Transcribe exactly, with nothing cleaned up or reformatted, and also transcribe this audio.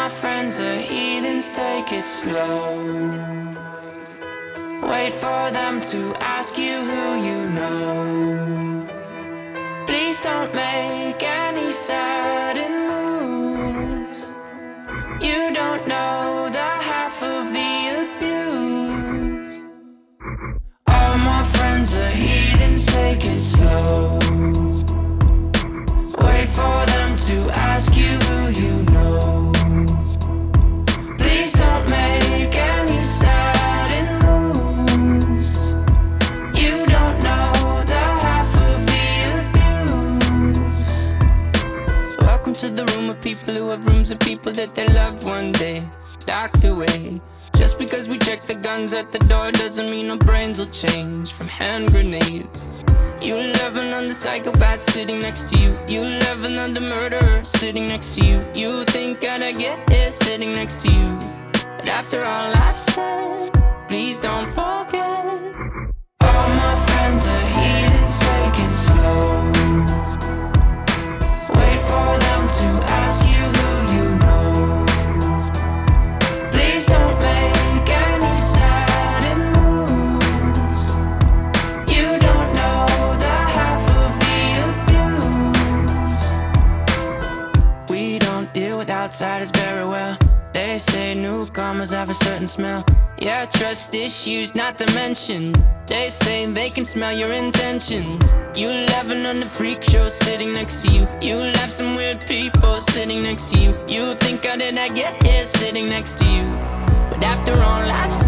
my friends are heathens, take it slow. Wait for them to ask you who you know. Please don't make any sudden moves. You don't know the half of the abuse. All my friends are heathens, take it slow. Wait for them to ask you who you know. Please don't make any sudden moves. You don't know the half of the abuse. Welcome to the room of people who have rooms of people that they love one day locked away. Just because we check the guns at the door doesn't mean our brains will change from hand grenades. You loving on the psychopath sitting next to you. You loving on the murderer sitting next to you. You think I'd get here sitting next to you. But after all I've said, please don't forget. All my friends are heathens, take it slow. Wait for them to ask you who you know. Please don't make any sudden moves. You don't know the half of the abuse. We don't deal with outsiders very well. They say newcomers have a certain smell. Yeah, trust issues not to mention. They say they can smell your intentions. You laughing on the freak show sitting next to you. You laugh some weird people sitting next to you. You think how did I get here sitting next to you? But after all I've